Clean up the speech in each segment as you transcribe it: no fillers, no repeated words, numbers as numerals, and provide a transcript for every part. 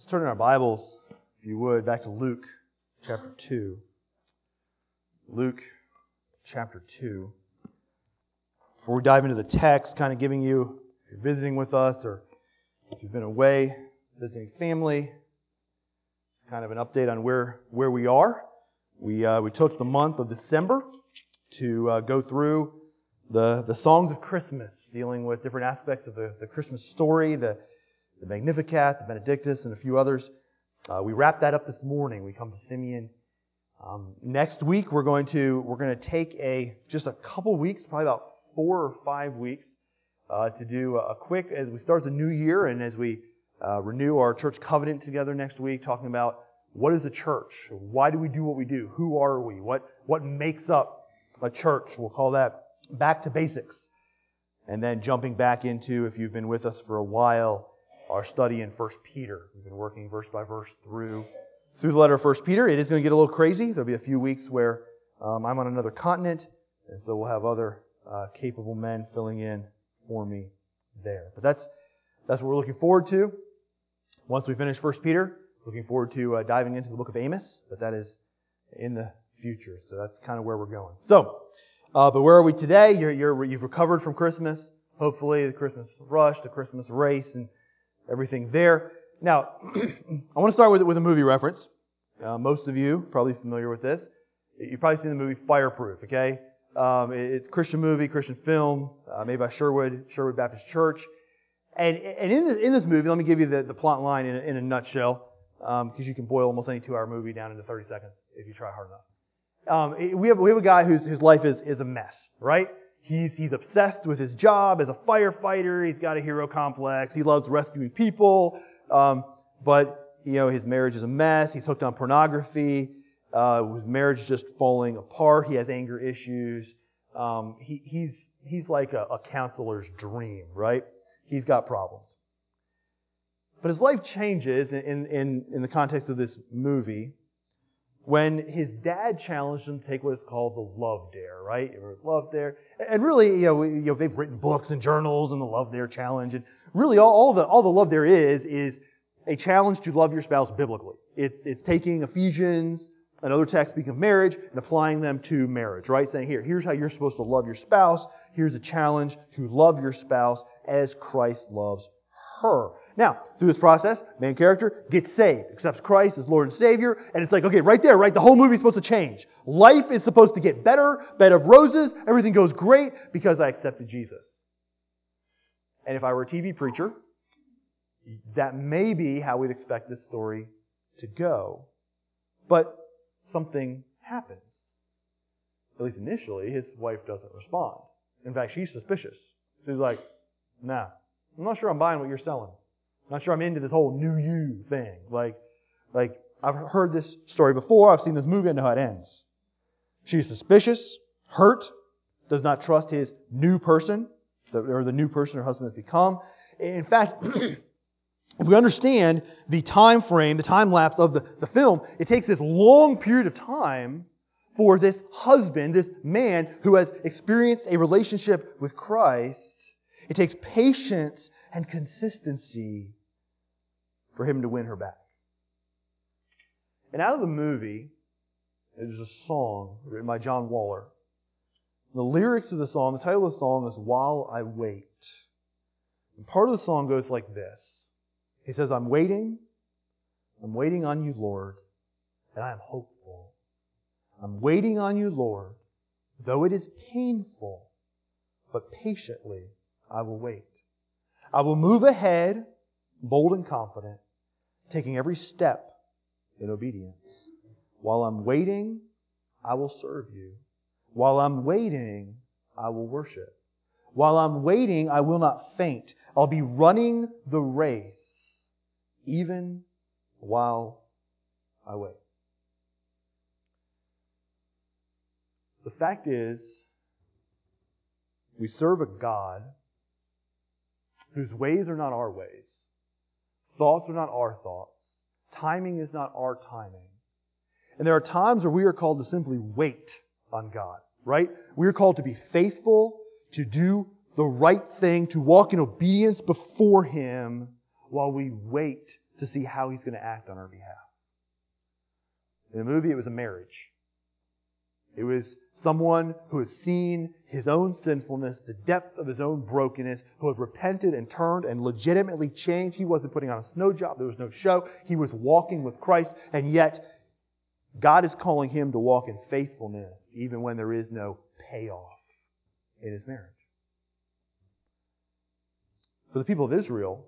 Let's turn in our Bibles, if you would, back to Luke chapter 2. Luke chapter 2. Before we dive into the text, kind of giving you, if you're visiting with us or if you've been away visiting family, it's kind of an update on where we are. We took the month of December to go through the songs of Christmas, dealing with different aspects of the Christmas story, the Magnificat, the Benedictus, and a few others. We wrapped that up this morning. We come to Simeon. Next week we're going to take just a couple weeks, probably about 4 or 5 weeks, to do a quick, as we start the new year and as we renew our church covenant together next week, talking about what is a church? Why do we do what we do? Who are we? What makes up a church? We'll call that back to basics. And then jumping back into, if you've been with us for a while, our study in 1 Peter. We've been working verse by verse through the letter of 1 Peter. It is going to get a little crazy. There'll be a few weeks where I'm on another continent, and so we'll have other capable men filling in for me there. But that's what we're looking forward to. Once we finish 1 Peter, looking forward to diving into the book of Amos, but that is in the future. So that's kind of where we're going. So, but where are we today? You've recovered from Christmas. Hopefully, the Christmas rush, the Christmas race, and everything there. Now, I want to start with a movie reference. Most of you probably familiar with this. You've probably seen the movie Fireproof, okay? It's a Christian movie, Christian film, made by Sherwood Baptist Church. And in this movie, let me give you the plot line in a nutshell, because you can boil almost any 2-hour movie down into 30 seconds if you try hard enough. We have a guy whose life is a mess, right? He's obsessed with his job as a firefighter. He's got a hero complex. He loves rescuing people. But, his marriage is a mess. He's hooked on pornography. His marriage is just falling apart. He has anger issues. He's like a counselor's dream, right? He's got problems. But his life changes in the context of this movie when his dad challenged him to take what is called the Love Dare, right? Love Dare. And really, they've written books and journals on the Love Dare challenge. And really all the Love Dare is a challenge to love your spouse biblically. It's taking Ephesians, another text speaking of marriage, and applying them to marriage, right? Saying, here's how you're supposed to love your spouse. Here's a challenge to love your spouse as Christ loves her. Now, through this process, main character gets saved, accepts Christ as Lord and Savior, and it's like, okay, right there, right? The whole movie is supposed to change. Life is supposed to get better, bed of roses, everything goes great because I accepted Jesus. And if I were a TV preacher, that may be how we'd expect this story to go. But something happens. At least initially, his wife doesn't respond. In fact, she's suspicious. She's like, nah, I'm not sure I'm buying what you're selling. I'm not sure I'm into this whole new you thing. Like I've heard this story before. I've seen this movie. I know how it ends. She's suspicious, hurt, does not trust his new person, or the new person her husband has become. In fact, if we understand the time frame, the time lapse of the film, it takes this long period of time for this husband, this man who has experienced a relationship with Christ. It takes patience and consistency for him to win her back. And out of the movie, there's a song written by John Waller. The lyrics of the song, the title of the song is While I Wait. And part of the song goes like this. He says, I'm waiting on you, Lord, and I am hopeful. I'm waiting on you, Lord, though it is painful, but patiently I will wait. I will move ahead, bold and confident, taking every step in obedience. While I'm waiting, I will serve you. While I'm waiting, I will worship. While I'm waiting, I will not faint. I'll be running the race, even while I wait. The fact is, we serve a God whose ways are not our ways. Thoughts are not our thoughts. Timing is not our timing. And there are times where we are called to simply wait on God, right? We are called to be faithful, to do the right thing, to walk in obedience before Him while we wait to see how He's going to act on our behalf. In the movie, it was a marriage. It was someone who had seen his own sinfulness, the depth of his own brokenness, who had repented and turned and legitimately changed. He wasn't putting on a snow job. There was no show. He was walking with Christ. And yet, God is calling him to walk in faithfulness, even when there is no payoff in his marriage. For the people of Israel,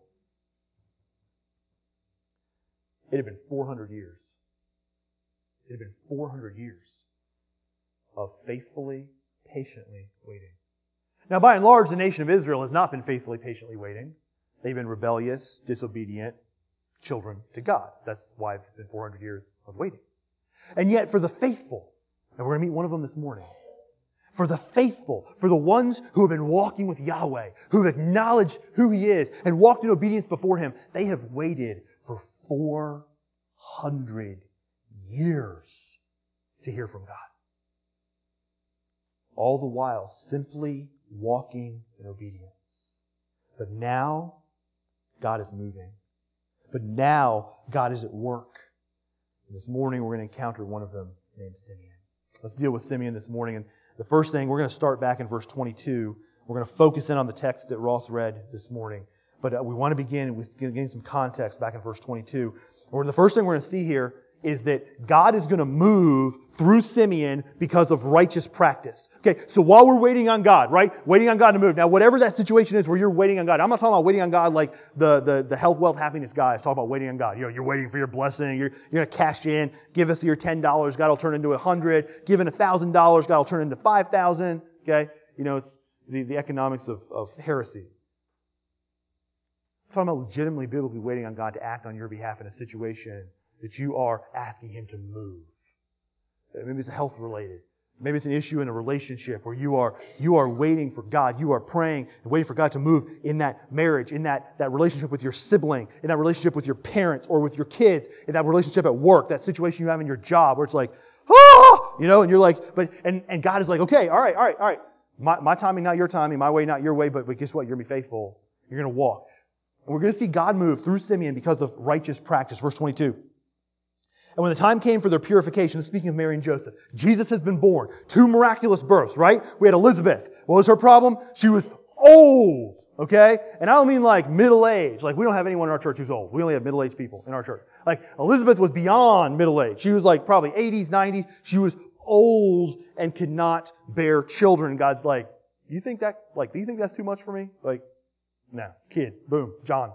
it had been 400 years. It had been 400 years of faithfully, patiently waiting. Now, by and large, the nation of Israel has not been faithfully, patiently waiting. They've been rebellious, disobedient children to God. That's why it's been 400 years of waiting. And yet, for the faithful, and we're going to meet one of them this morning, for the faithful, for the ones who have been walking with Yahweh, who have acknowledged who He is and walked in obedience before Him, they have waited for 400 years to hear from God. All the while simply walking in obedience. But now, God is moving. But now, God is at work. And this morning, we're going to encounter one of them named Simeon. Let's deal with Simeon this morning. And the first thing, we're going to start back in verse 22. We're going to focus in on the text that Ross read this morning. But we want to begin with getting some context back in verse 22. The first thing we're going to see here is that God is going to move through Simeon because of righteous practice. Okay, so while we're waiting on God, right? Waiting on God to move. Now, whatever that situation is where you're waiting on God, I'm not talking about waiting on God like the health, wealth, happiness guys. Talking about waiting on God. You're waiting for your blessing. You're going to cash in. Give us your $10. God will turn into $100. Give in $1,000. God will turn into $5,000. Okay? It's the economics of heresy. I'm talking about legitimately, biblically waiting on God to act on your behalf in a situation that you are asking Him to move. Maybe it's health related. Maybe it's an issue in a relationship where you are waiting for God. You are praying and waiting for God to move in that marriage, in that relationship with your sibling, in that relationship with your parents or with your kids, in that relationship at work, that situation you have in your job where it's like, and you're like, and God is like, okay, all right. My timing, not your timing. My way, not your way. But guess what? You're going to be faithful. You're going to walk. And we're going to see God move through Simeon because of righteous practice. Verse 22. And when the time came for their purification, speaking of Mary and Joseph, Jesus has been born. 2 miraculous births, right? We had Elizabeth. What was her problem? She was old, okay? And I don't mean like middle-aged. Like we don't have anyone in our church who's old. We only have middle-aged people in our church. Like Elizabeth was beyond middle-aged. She was like probably 80s, 90s. She was old and could not bear children. And God's like, do you think that's too much for me? Like, no. Kid. Boom. John.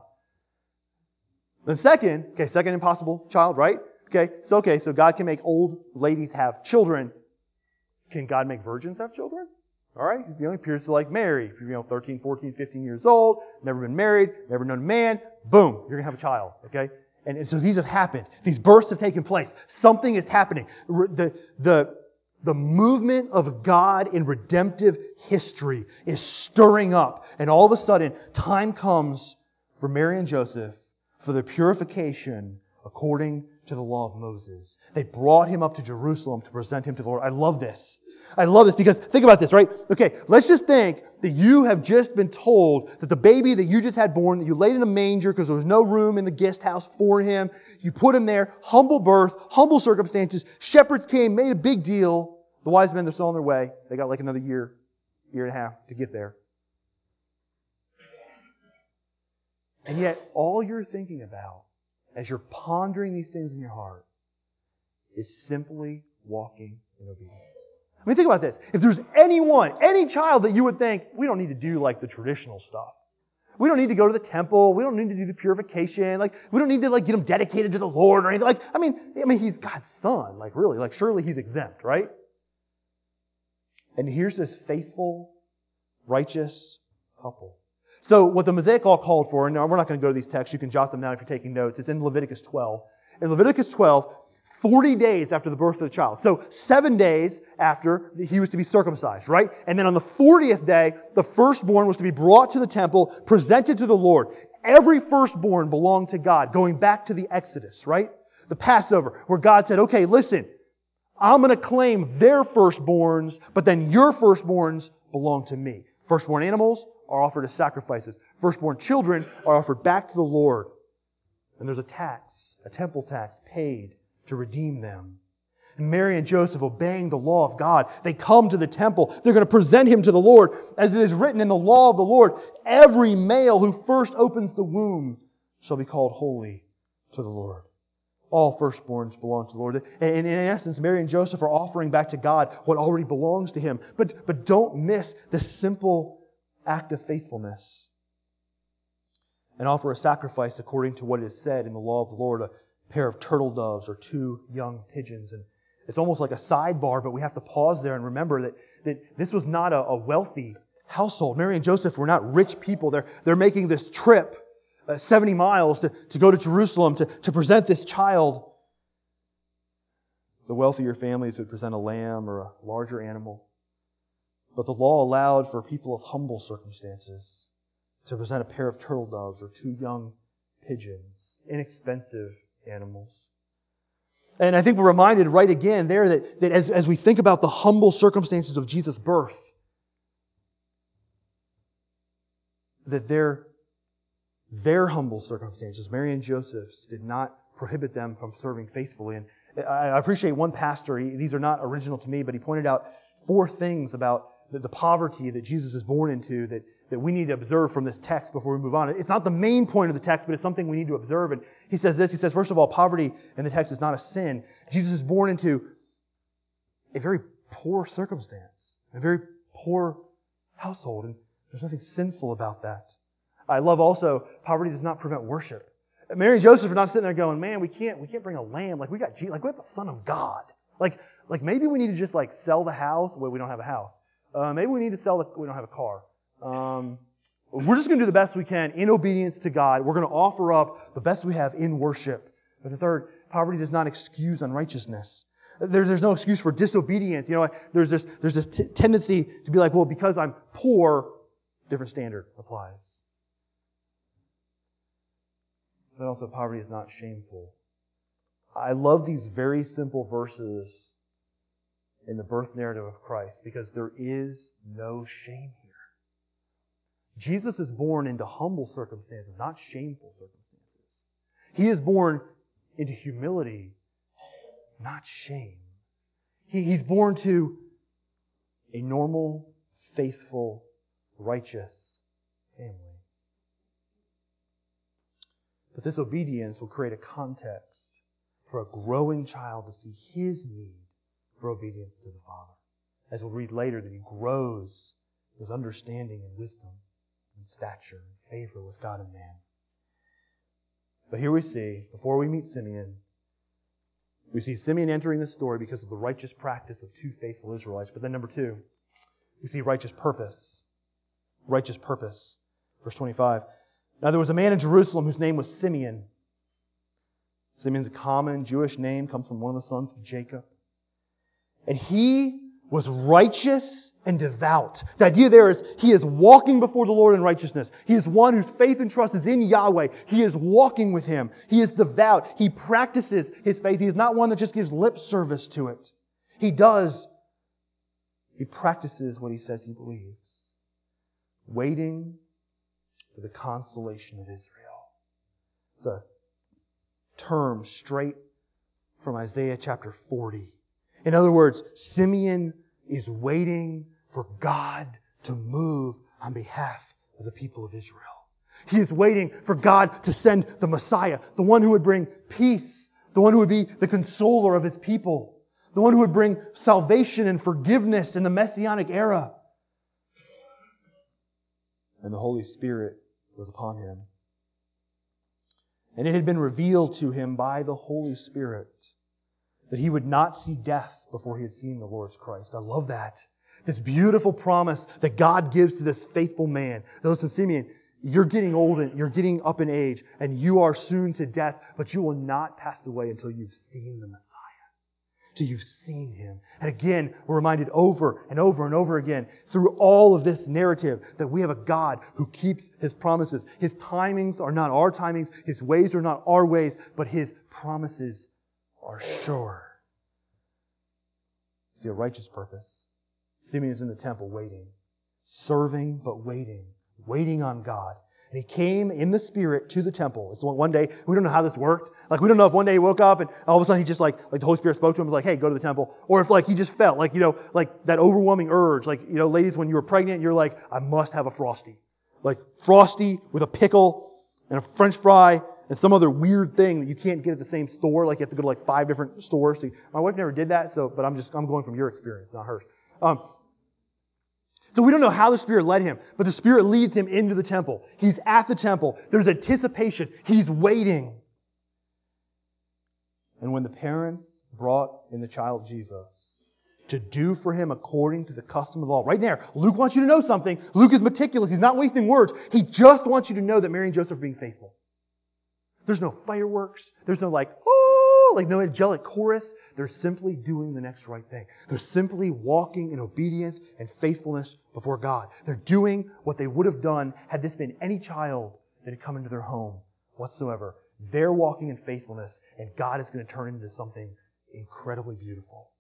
Then second impossible child, right? So God can make old ladies have children. Can God make virgins have children? All right? He only appears to like Mary. If you're 13, 14, 15 years old, never been married, never known a man, boom, you're going to have a child. Okay? And so these have happened. These births have taken place. Something is happening. The movement of God in redemptive history is stirring up. And all of a sudden, time comes for Mary and Joseph for the purification according to the law of Moses. They brought him up to Jerusalem to present him to the Lord. I love this because think about this, right? Okay, let's just think that you have just been told that the baby that you just had born, that you laid in a manger because there was no room in the guest house for him. You put him there, humble birth, humble circumstances. Shepherds came, made a big deal. The wise men, they're still on their way. They got like another year and a half to get there. And yet, all you're thinking about as you're pondering these things in your heart is simply walking in obedience. I mean, think about this. If there's any child that you would think, we don't need to do like the traditional stuff. We don't need to go to the temple. We don't need to do the purification. Like, we don't need to like get him dedicated to the Lord or anything. Like, I mean, he's God's son. Like, really, like, surely he's exempt, right? And here's this faithful, righteous couple. So what the Mosaic Law called for, and we're not going to go to these texts, you can jot them down if you're taking notes. It's in Leviticus 12. In Leviticus 12, 40 days after the birth of the child. So 7 days after he was to be circumcised, right? And then on the 40th day, the firstborn was to be brought to the temple, presented to the Lord. Every firstborn belonged to God, going back to the Exodus, right? The Passover, where God said, okay, listen, I'm going to claim their firstborns, but then your firstborns belong to me. Firstborn animals are offered as sacrifices. Firstborn children are offered back to the Lord. And there's a tax, a temple tax paid to redeem them. And Mary and Joseph, obeying the law of God, they come to the temple. They're going to present Him to the Lord. As it is written in the law of the Lord, every male who first opens the womb shall be called holy to the Lord. All firstborns belong to the Lord. And in essence, Mary and Joseph are offering back to God what already belongs to Him. But don't miss the simple act of faithfulness. And offer a sacrifice according to what is said in the law of the Lord, a pair of turtle doves or 2 young pigeons. And it's almost like a sidebar, but we have to pause there and remember that this was not a wealthy household. Mary and Joseph were not rich people. They're making this trip, 70 miles to go to Jerusalem to present this child. The wealthier families would present a lamb or a larger animal. But the law allowed for people of humble circumstances to present a pair of turtle doves or 2 young pigeons, inexpensive animals. And I think we're reminded right again there that as we think about the humble circumstances of Jesus' birth, that their humble circumstances, Mary and Joseph's, did not prohibit them from serving faithfully. And I appreciate one pastor, these are not original to me, but he pointed out 4 things about the poverty that Jesus is born into that we need to observe from this text before we move on. It's not the main point of the text, but it's something we need to observe. And he says this, he says, first of all, poverty in the text is not a sin. Jesus is born into a very poor circumstance, a very poor household, and there's nothing sinful about that. I love also, poverty does not prevent worship. Mary and Joseph are not sitting there going, man, we can't bring a lamb, like we got we have the Son of God. Like maybe we need to just sell the house. Well, we don't have a house. Maybe we need to we don't have a car. We're just going to do the best we can in obedience to God. We're going to offer up the best we have in worship. But the third, poverty does not excuse unrighteousness. There's no excuse for disobedience. There's this tendency to be like, well, because I'm poor, different standard applies. But also, poverty is not shameful. I love these very simple verses in the birth narrative of Christ because there is no shame here. Jesus is born into humble circumstances, not shameful circumstances. He is born into humility, not shame. He's born to a normal, faithful, righteous family. But this obedience will create a context for a growing child to see his need for obedience to the Father. As we'll read later, that he grows with understanding and wisdom and stature and favor with God and man. But here we see, before we meet Simeon, we see Simeon entering the story because of the righteous practice of 2 faithful Israelites. But then number 2, we see righteous purpose. Righteous purpose. Verse 25. Now there was a man in Jerusalem whose name was Simeon. Simeon's a common Jewish name, comes from one of the sons of Jacob. And he was righteous and devout. The idea there is he is walking before the Lord in righteousness. He is one whose faith and trust is in Yahweh. He is walking with Him. He is devout. He practices his faith. He is not one that just gives lip service to it. He practices what he says he believes. Waiting for the consolation of Israel. It's a term straight from Isaiah chapter 40. In other words, Simeon is waiting for God to move on behalf of the people of Israel. He is waiting for God to send the Messiah, the one who would bring peace, the one who would be the consoler of His people, the one who would bring salvation and forgiveness in the Messianic era. And the Holy Spirit was upon him. And it had been revealed to him by the Holy Spirit that he would not see death before he had seen the Lord's Christ. I love that. This beautiful promise that God gives to this faithful man. Now listen, Simeon, you're getting old and you're getting up in age and you are soon to death, but you will not pass away until you've seen the Messiah. Till you've seen Him. And again, we're reminded over and over and over again through all of this narrative that we have a God who keeps His promises. His timings are not our timings. His ways are not our ways, but His promises are sure. See a righteous purpose. Simeon is in the temple waiting. Serving, but waiting. Waiting on God. And he came in the Spirit to the temple. It's one day, we don't know how this worked. Like, we don't know if one day he woke up and all of a sudden he just like the Holy Spirit spoke to him and was like, hey, go to the temple. Or if like he just felt like, like that overwhelming urge. Like, ladies, when you were pregnant, you're like, I must have a Frosty. Like Frosty with a pickle and a French fry and some other weird thing that you can't get at the same store. Like you have to go to like 5 different stores. My wife never did that, but I'm going from your experience, not hers. So we don't know how the Spirit led him, but the Spirit leads him into the temple. He's at the temple. There's anticipation. He's waiting. And when the parents brought in the child Jesus to do for him according to the custom of the law, right there, Luke wants you to know something. Luke is meticulous. He's not wasting words. He just wants you to know that Mary and Joseph are being faithful. There's no fireworks. There's no no angelic chorus. They're simply doing the next right thing. They're simply walking in obedience and faithfulness before God. They're doing what they would have done had this been any child that had come into their home whatsoever. They're walking in faithfulness, and God is going to turn into something incredibly beautiful.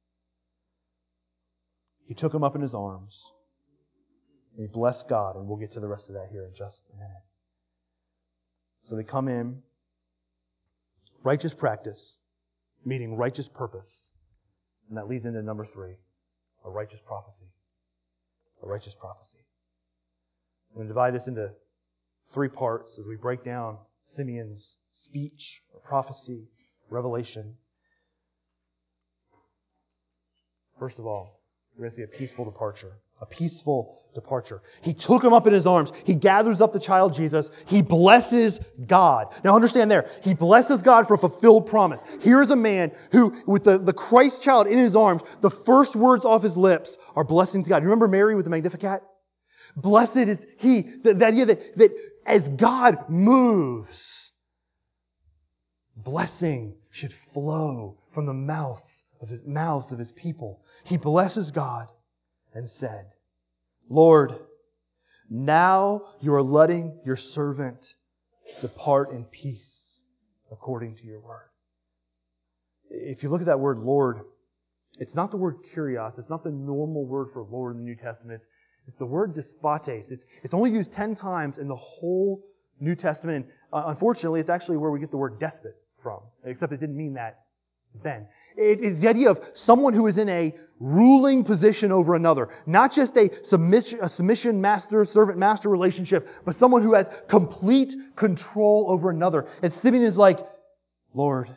He took him up in His arms, and He blessed God, and we'll get to the rest of that here in just a minute. So they come in, righteous practice, meaning righteous purpose. And that leads into number 3, a righteous prophecy. A righteous prophecy. I'm going to divide this into 3 parts as we break down Simeon's speech, or prophecy, revelation. First of all, we're going to see a peaceful departure. A peaceful departure. He took him up in His arms. He gathers up the child Jesus. He blesses God. Now understand there, he blesses God for a fulfilled promise. Here's a man who, with the Christ child in his arms, the first words off his lips are blessings to God. You remember Mary with the Magnificat? Blessed is He. The idea that as God moves, blessing should flow from the mouths of His people. He blesses God and said, Lord, now you are letting your servant depart in peace according to your word. If you look at that word Lord, it's not the word kurios. It's not the normal word for Lord in the New Testament. It's the word despotes. It's only used 10 times in the whole New Testament. And unfortunately, it's actually where we get the word despot from, except it didn't mean that then. It is the idea of someone who is in a ruling position over another. Not just a submission master-servant-master relationship, but someone who has complete control over another. And Simeon is like, Lord,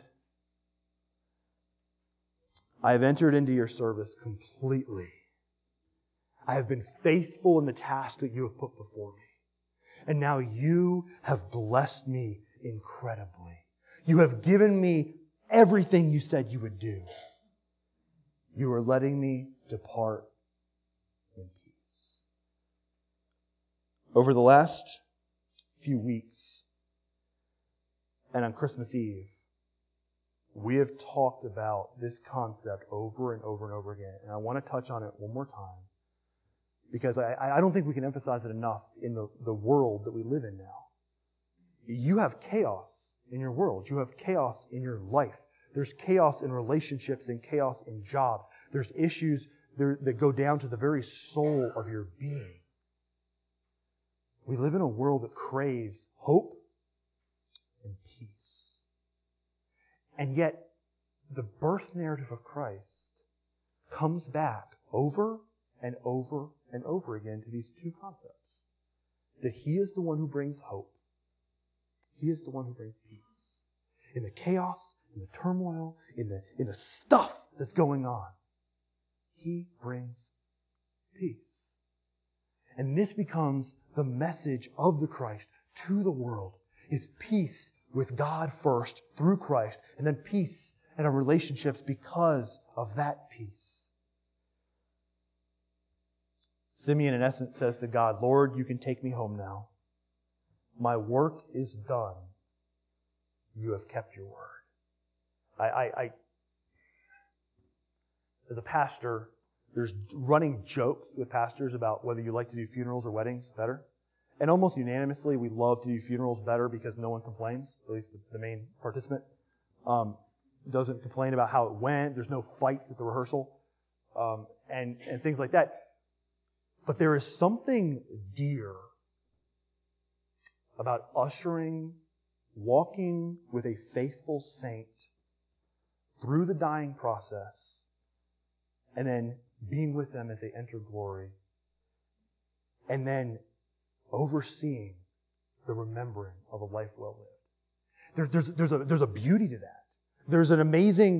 I have entered into your service completely. I have been faithful in the task that you have put before me. And now you have blessed me incredibly. You have given me everything you said you would do. You are letting me depart in peace. Over the last few weeks, and on Christmas Eve, we have talked about this concept over and over and over again. And I want to touch on it one more time, because I don't think we can emphasize it enough in the world that we live in now. You have chaos in your world. You have chaos in your life. There's chaos in relationships and chaos in jobs. There's issues that go down to the very soul of your being. We live in a world that craves hope and peace. And yet, the birth narrative of Christ comes back over and over and over again to these 2 concepts. That He is the one who brings hope. He is the one who brings peace. In the chaos, in the turmoil, in the stuff that's going on, He brings peace. And this becomes the message of the Christ to the world, is peace with God first through Christ, and then peace in our relationships because of that peace. Simeon, in essence, says to God, Lord, you can take me home now. My work is done. You have kept your word. I as a pastor, there's running jokes with pastors about whether you like to do funerals or weddings better. And almost unanimously, we love to do funerals better because no one complains, at least the main participant doesn't complain about how it went. There's no fights at the rehearsal and things like that. But there is something dear about walking with a faithful saint through the dying process, and then being with them as they enter glory, and then overseeing the remembering of a life well lived. There's a beauty to that. There's an amazing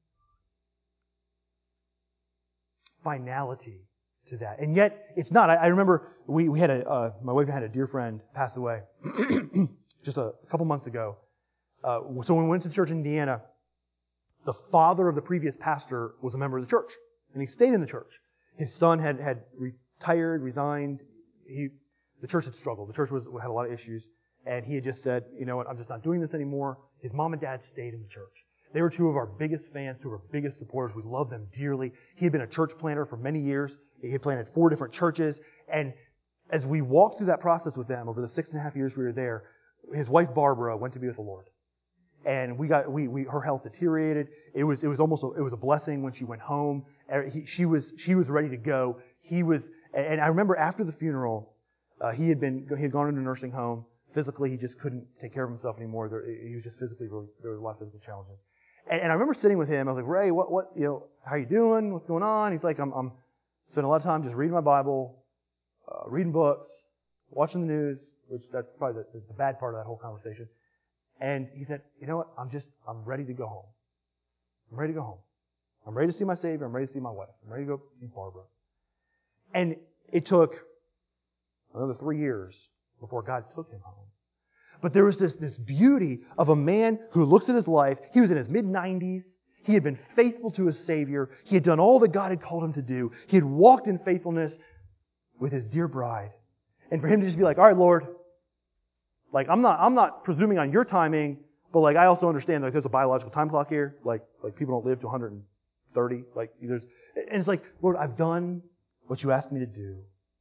finality to that. And yet, it's not. I remember we had my wife had a dear friend pass away just a couple months ago. So when we went to church in Indiana, the father of the previous pastor was a member of the church, and he stayed in the church. His son had retired, resigned. The church had struggled. The church had a lot of issues, and he had just said, you know what, I'm just not doing this anymore. His mom and dad stayed in the church. They were two of our biggest fans, two of our biggest supporters. We love them dearly. He had been a church planter for many years. He had planted 4 different churches. And as we walked through that process with them over the 6.5 years we were there, his wife Barbara went to be with the Lord. And her health deteriorated. It was a blessing when she went home. She was ready to go. And I remember after the funeral, he had gone into a nursing home. Physically, he just couldn't take care of himself anymore. He was just physically there was a lot of physical challenges. And I remember sitting with him. I was like, Ray, what, how you doing? What's going on? He's like, I'm spending a lot of time just reading my Bible, reading books, watching the news, which that's probably the bad part of that whole conversation. And he said, you know what? I'm ready to go home. I'm ready to go home. I'm ready to see my Savior. I'm ready to see my wife. I'm ready to go see Barbara. And it took another 3 years before God took him home. But there was this beauty of a man who looks at his life. He was in his mid-90s. He had been faithful to his Savior. He had done all that God had called him to do. He had walked in faithfulness with his dear bride. And for him to just be like, all right, Lord, like I'm not presuming on your timing, but like I also understand like there's a biological time clock here. Like people don't live to 130. And it's like, Lord, I've done what you asked me to do.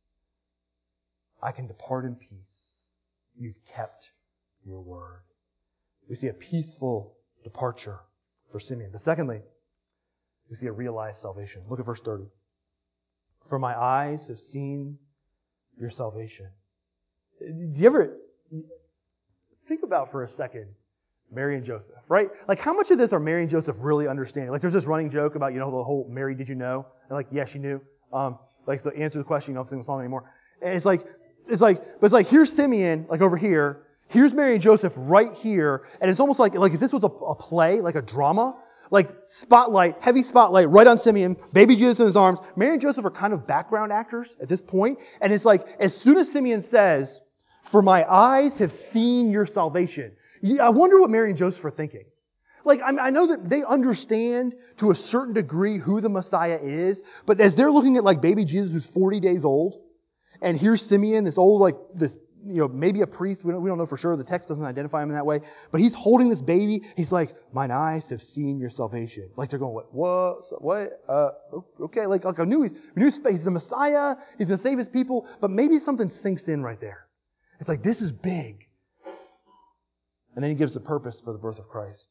I can depart in peace. You've kept your word. We see a peaceful departure for Simeon. But secondly, we see a realized salvation. Look at verse 30. For my eyes have seen your salvation. Do you ever think about for a second Mary and Joseph, right? Like how much of this are Mary and Joseph really understanding? Like there's this running joke about, the whole Mary, did you know? And like, yeah, she knew. So answer the question, you don't sing the song anymore. And it's like here's Simeon, like over here. Here's Mary and Joseph right here. And it's almost like if this was a play, like a drama, like spotlight, heavy spotlight right on Simeon, baby Jesus in his arms. Mary and Joseph are kind of background actors at this point. And it's like, as soon as Simeon says, for my eyes have seen your salvation. I wonder what Mary and Joseph are thinking. Like, I know that they understand to a certain degree who the Messiah is, but as they're looking at like baby Jesus who's 40 days old, and here's Simeon, this old, maybe a priest. We don't know for sure. The text doesn't identify him in that way. But he's holding this baby. He's like, mine eyes have seen your salvation. Like they're going, what? Okay. Like I knew he's the Messiah. He's going to save his people. But maybe something sinks in right there. It's like, this is big. And then he gives the purpose for the birth of Christ.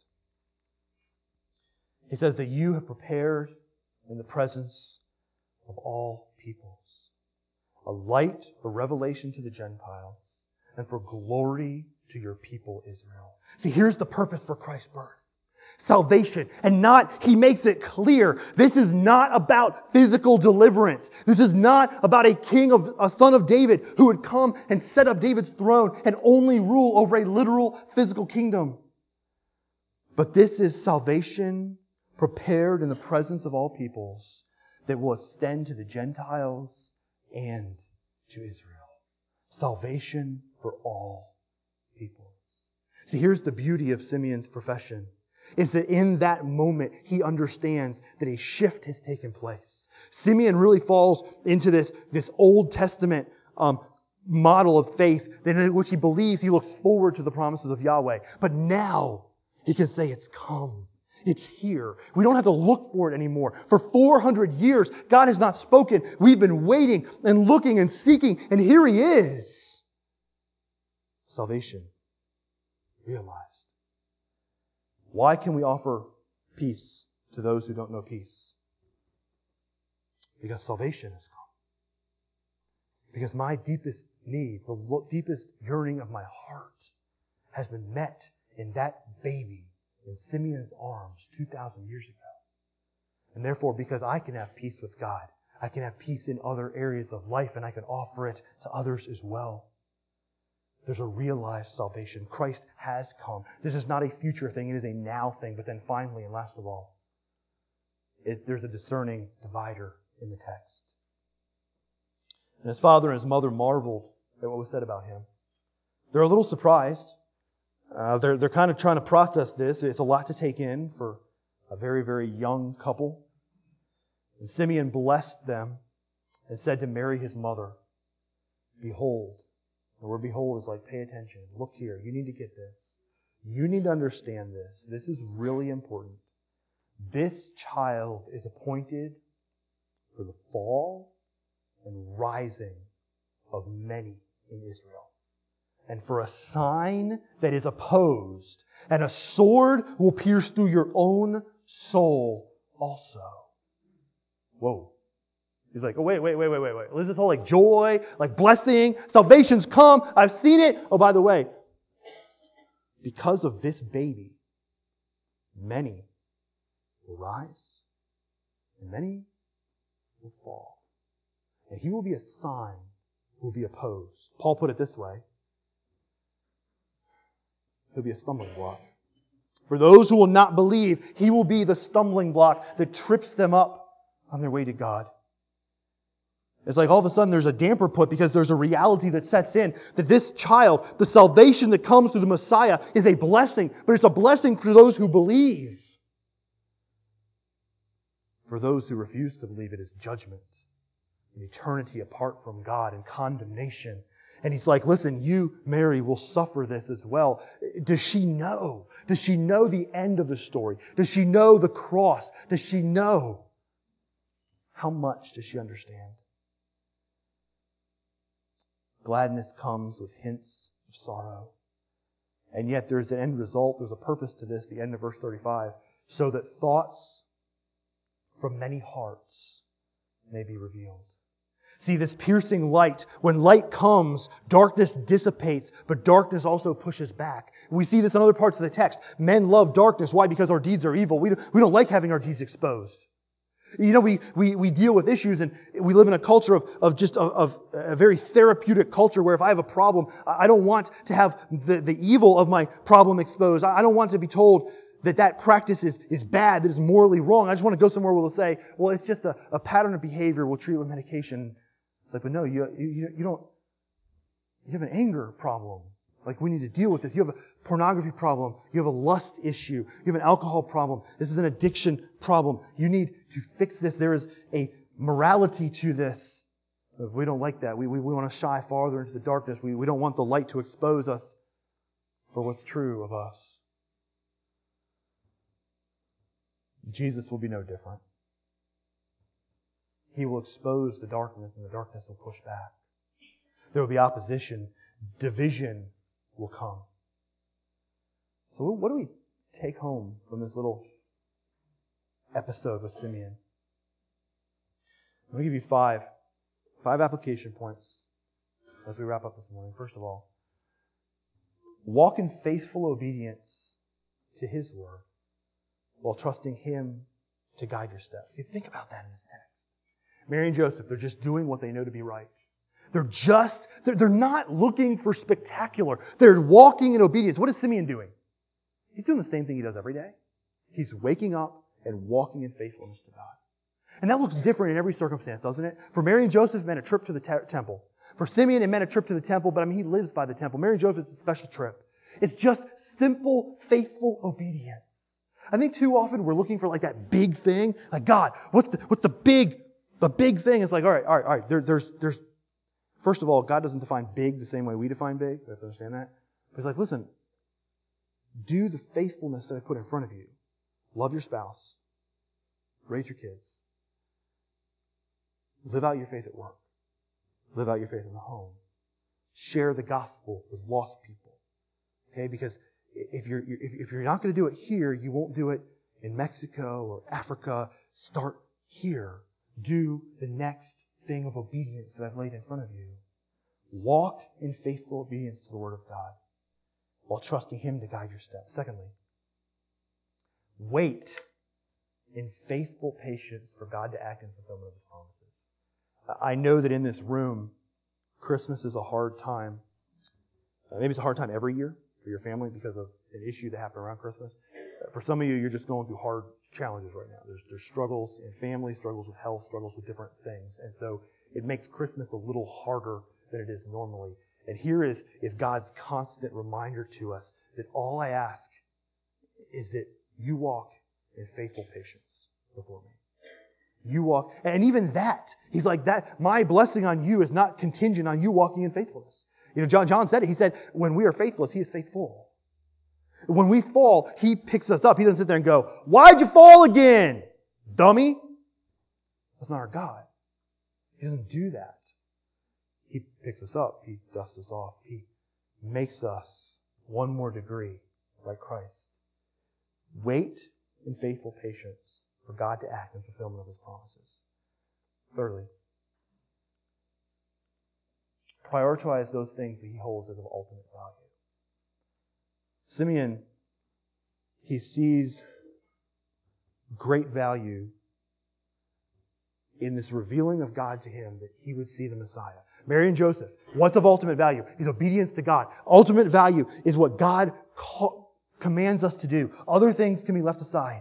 He says that you have prepared in the presence of all peoples a light, a revelation to the Gentiles, and for glory to your people Israel. See, here's the purpose for Christ's birth. Salvation. And he makes it clear, this is not about physical deliverance. This is not about a son of David who would come and set up David's throne and only rule over a literal physical kingdom. But this is salvation prepared in the presence of all peoples that will extend to the Gentiles and to Israel. Salvation for all peoples. See, here's the beauty of Simeon's profession, is that in that moment he understands that a shift has taken place. Simeon really falls into this Old Testament model of faith in which he believes he looks forward to the promises of Yahweh. But now he can say it's come. It's here. We don't have to look for it anymore. For 400 years, God has not spoken. We've been waiting and looking and seeking, and here He is. Salvation realized. Why can we offer peace to those who don't know peace? Because salvation has come. Because my deepest need, the deepest yearning of my heart has been met in that baby in Simeon's arms 2,000 years ago. And therefore, because I can have peace with God, I can have peace in other areas of life, and I can offer it to others as well. There's a realized salvation. Christ has come. This is not a future thing. It is a now thing. But then finally, and last of all, there's a discerning divider in the text. And his father and his mother marveled at what was said about him. They're a little surprised. They're kind of trying to process this. It's a lot to take in for a very, very young couple. And Simeon blessed them and said to Mary, his mother, "Behold." The word behold is like, pay attention. Look here. You need to get this. You need to understand this. This is really important. This child is appointed for the fall and rising of many in Israel, and for a sign that is opposed, and a sword will pierce through your own soul also. Whoa. He's like, oh, wait. Is this all like joy, like blessing, salvation's come, I've seen it. Oh, by the way, because of this baby, many will rise and many will fall. And he will be a sign who will be opposed. Paul put it this way. He'll be a stumbling block. For those who will not believe, he will be the stumbling block that trips them up on their way to God. It's like all of a sudden there's a damper put because there's a reality that sets in that this child, the salvation that comes through the Messiah, is a blessing, but it's a blessing for those who believe. For those who refuse to believe, it is judgment, an eternity apart from God and condemnation. And he's like, listen, you, Mary, will suffer this as well. Does she know? Does she know the end of the story? Does she know the cross? Does she know? How much does she understand? Gladness comes with hints of sorrow. And yet there's an end result, there's a purpose to this, the end of verse 35, so that thoughts from many hearts may be revealed. See, this piercing light, when light comes, darkness dissipates, but darkness also pushes back. We see this in other parts of the text. Men love darkness. Why? Because our deeds are evil. We don't like having our deeds exposed. You know, we deal with issues, and we live in a culture of a very therapeutic culture where if I have a problem, I don't want to have the evil of my problem exposed. I don't want to be told that practice is bad, that is morally wrong. I just want to go somewhere where they'll say, well, it's just a pattern of behavior. We'll treat it with medication. It's like, but no, you don't. You have an anger problem. Like, we need to deal with this. You have a pornography problem. You have a lust issue. You have an alcohol problem. This is an addiction problem. You need to fix this. There is a morality to this. If we don't like that. We want to shy farther into the darkness. We don't want the light to expose us for what's true of us. Jesus will be no different. He will expose the darkness, and the darkness will push back. There will be opposition. Division will come. So what do we take home from this little episode with Simeon? Let me give you five application points as we wrap up this morning. First of all, walk in faithful obedience to His Word while trusting Him to guide your steps. You think about that in this text. Mary and Joseph, they're just doing what they know to be right. They're not looking for spectacular. They're walking in obedience. What is Simeon doing? He's doing the same thing he does every day. He's waking up and walking in faithfulness to God. And that looks different in every circumstance, doesn't it? For Mary and Joseph, it meant a trip to the temple. For Simeon, it meant a trip to the temple, but he lives by the temple. Mary and Joseph, it's a special trip. It's just simple, faithful obedience. I think too often we're looking for like that big thing. Like, God, what's the big thing? It's like, all right. There's first of all, God doesn't define big the same way we define big. You have to understand that. But He's like, listen, do the faithfulness that I put in front of you. Love your spouse. Raise your kids. Live out your faith at work. Live out your faith in the home. Share the gospel with lost people. Okay? Because if you're not going to do it here, you won't do it in Mexico or Africa. Start here. Do the next thing of obedience that I've laid in front of you. Walk in faithful obedience to the Word of God while trusting Him to guide your steps. Secondly, wait in faithful patience for God to act in fulfillment of His promises. I know that in this room, Christmas is a hard time. Maybe it's a hard time every year for your family because of an issue that happened around Christmas. For some of you, you're just going through hard challenges right now. There's struggles in family, struggles with health, struggles with different things. And so it makes Christmas a little harder than it is normally. And here is God's constant reminder to us that all I ask is that you walk in faithful patience before me. You walk, and even that, He's like that, my blessing on you is not contingent on you walking in faithfulness. You know, John said it. He said, when we are faithless, He is faithful. When we fall, He picks us up. He doesn't sit there and go, why'd you fall again, dummy? That's not our God. He doesn't do that. He picks us up. He dusts us off. He makes us one more degree like Christ. Wait in faithful patience for God to act in fulfillment of His promises. Thirdly, prioritize those things that He holds as of ultimate value. Simeon, he sees great value in this revealing of God to him that he would see the Messiah. Mary and Joseph, what's of ultimate value? Is obedience to God. Ultimate value is what God commands us to do. Other things can be left aside.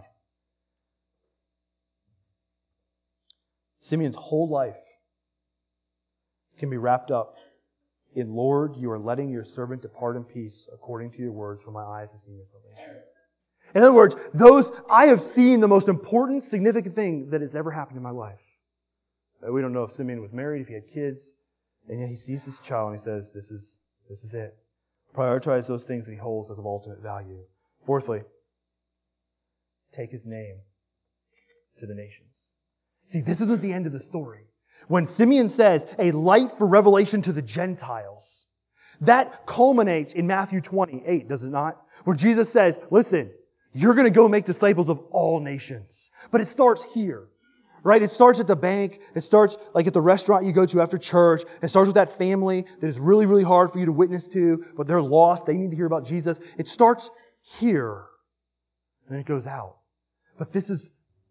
Simeon's whole life can be wrapped up in, Lord, you are letting your servant depart in peace according to your words, for my eyes have seen your salvation. In other words, I have seen the most important, significant thing that has ever happened in my life. We don't know if Simeon was married, if he had kids, and yet he sees this child and he says, this is it. Prioritize those things that he holds as of ultimate value. Fourthly, take his name to the nations. See, this isn't the end of the story. When Simeon says, a light for revelation to the Gentiles, that culminates in Matthew 28, does it not? Where Jesus says, listen, you're going to go make disciples of all nations. But it starts here, right? It starts at the bank. It starts like at the restaurant you go to after church. It starts with that family that is really, really hard for you to witness to, but they're lost. They need to hear about Jesus. It starts here, and it goes out. But this is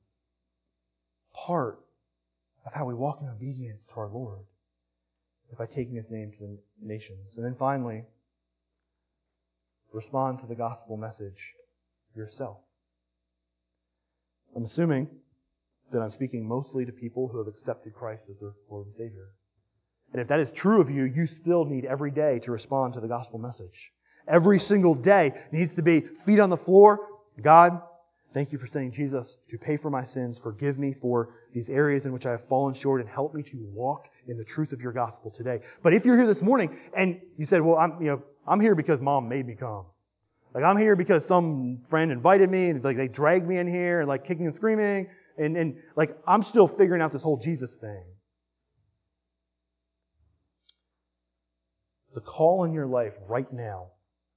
part of how we walk in obedience to our Lord, by taking His name to the nations. And then finally, respond to the gospel message yourself. I'm assuming that I'm speaking mostly to people who have accepted Christ as their Lord and Savior. And if that is true of you, you still need every day to respond to the gospel message. Every single day needs to be feet on the floor. God, thank you for sending Jesus to pay for my sins. Forgive me for these areas in which I have fallen short and help me to walk in the truth of your gospel today. But if you're here this morning and you said, well, I'm here because Mom made me come. Like, I'm here because some friend invited me and like they dragged me in here and like kicking and screaming and like I'm still figuring out this whole Jesus thing. The call in your life right now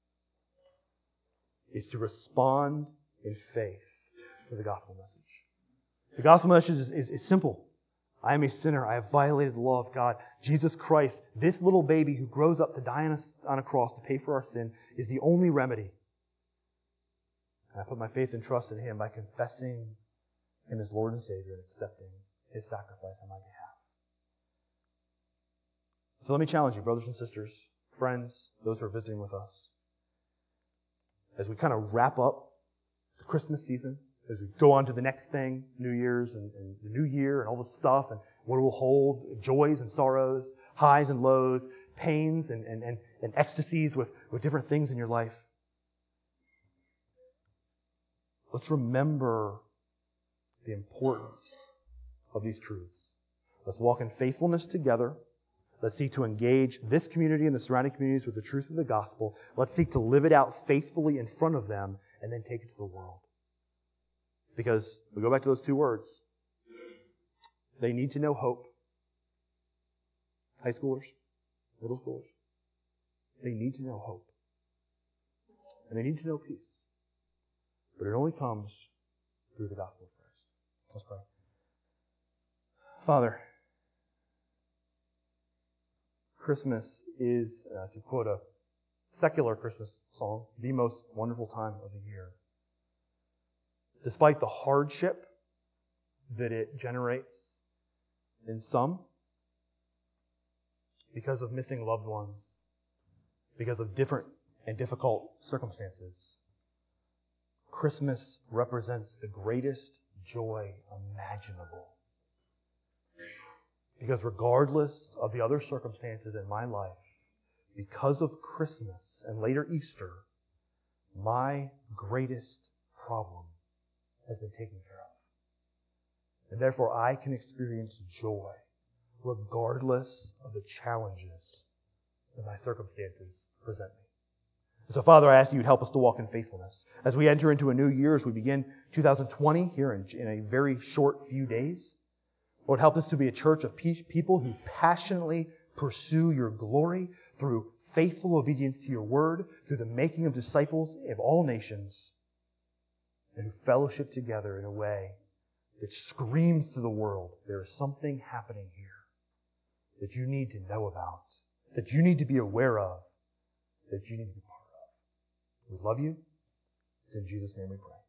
is to respond in faith to the gospel message. The gospel message is simple. I am a sinner. I have violated the law of God. Jesus Christ, this little baby who grows up to die on a cross to pay for our sin, is the only remedy. And I put my faith and trust in Him by confessing Him as Lord and Savior and accepting His sacrifice on my behalf. So let me challenge you, brothers and sisters, friends, those who are visiting with us, as we kind of wrap up the Christmas season, as we go on to the next thing, New Year's and the New Year and all this stuff, and what it will hold, joys and sorrows, highs and lows, pains and ecstasies with different things in your life. Let's remember the importance of these truths. Let's walk in faithfulness together. Let's seek to engage this community and the surrounding communities with the truth of the gospel. Let's seek to live it out faithfully in front of them and then take it to the world. Because we go back to those two words. They need to know hope. High schoolers, middle schoolers. They need to know hope. And they need to know peace. But it only comes through the gospel of Christ. Let's pray. Father, Christmas is, to quote a secular Christmas song, the most wonderful time of the year. Despite the hardship that it generates in some, because of missing loved ones, because of different and difficult circumstances, Christmas represents the greatest joy imaginable. Because regardless of the other circumstances in my life, because of Christmas and later Easter, my greatest problem has been taken care of. And therefore I can experience joy regardless of the challenges that my circumstances present me. So Father, I ask you to help us to walk in faithfulness. As we enter into a new year, as we begin 2020 here in a very short few days, Lord, help us to be a church of people who passionately pursue your glory through faithful obedience to your word, through the making of disciples of all nations, and who fellowship together in a way that screams to the world, there is something happening here that you need to know about, that you need to be aware of, that you need to be part of. We love you. It's in Jesus' name we pray.